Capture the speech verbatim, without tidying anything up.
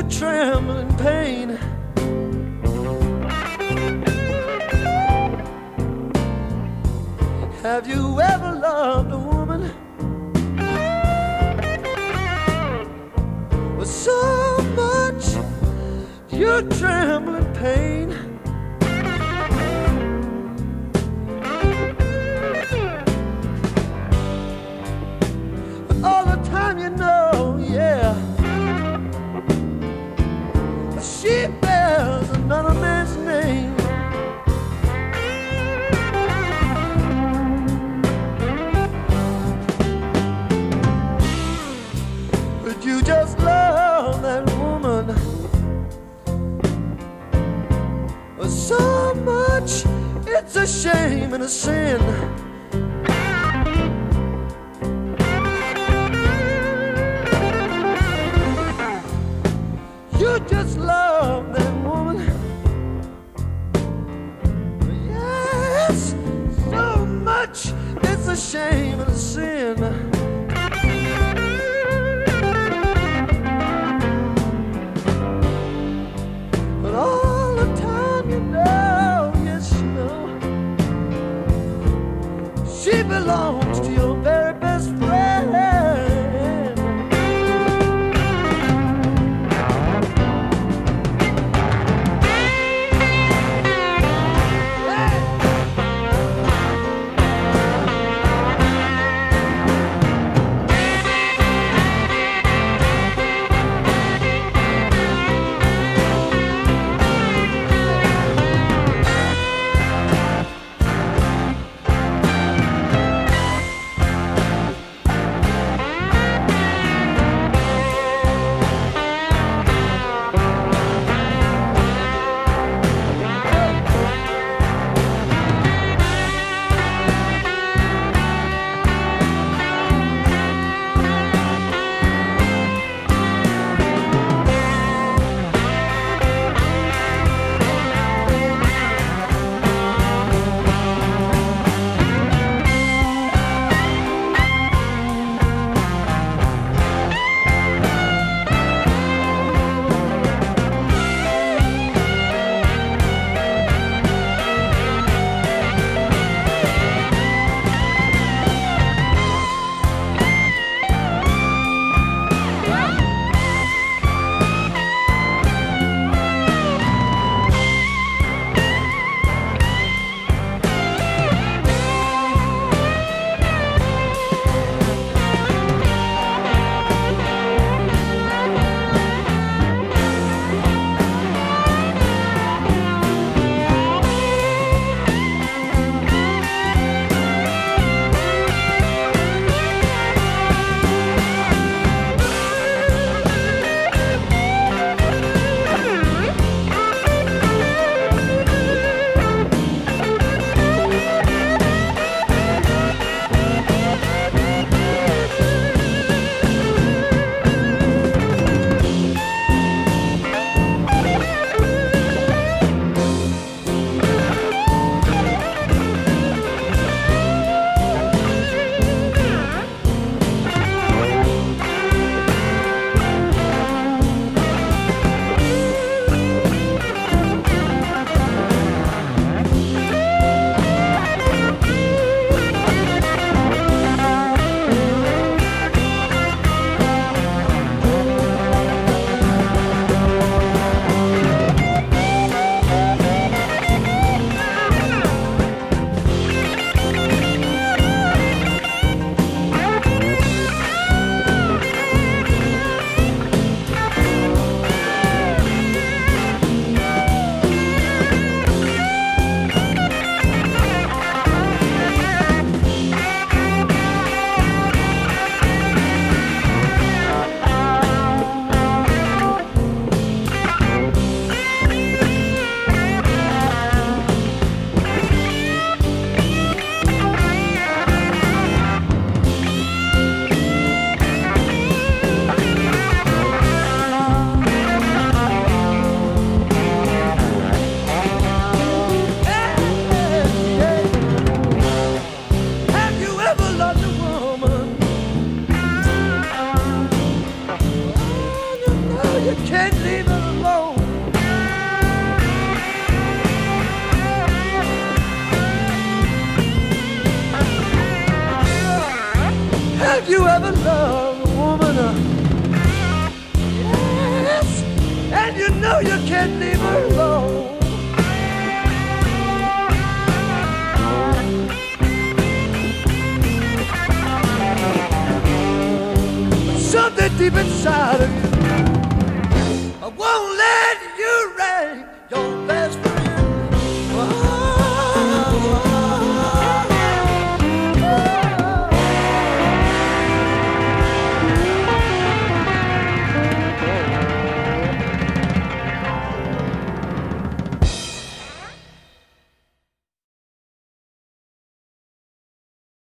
tremble in pain. Have you ever loved a woman with so much you tremble in pain? But all the time you know, yeah, she bears another man's name. But you just love that woman so much, it's a shame and a sin. You just love that woman, yes, so much, it's a shame and a sin. But all the time you know, yes you know, she belongs to your very best friend. Hey! can't leave her alone. Have you ever loved a woman? Uh, yes, and you know you can't leave her alone. Something deep inside of you, I won't let you rain your bed.